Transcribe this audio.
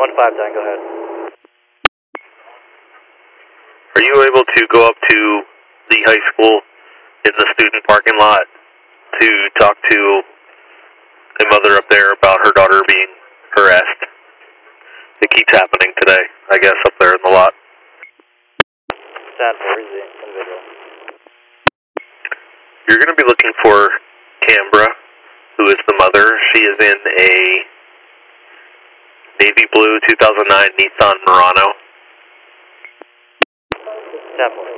15 10, go ahead. Are you able to go up to the high school in the student parking lot to talk to a mother up there about her daughter being harassed? It keeps happening today, I guess, up there in the lot. Stand for the individual. You're going to be looking for Canberra, who is the mother. She is in a navy blue 2009 Nissan Murano. Stand for.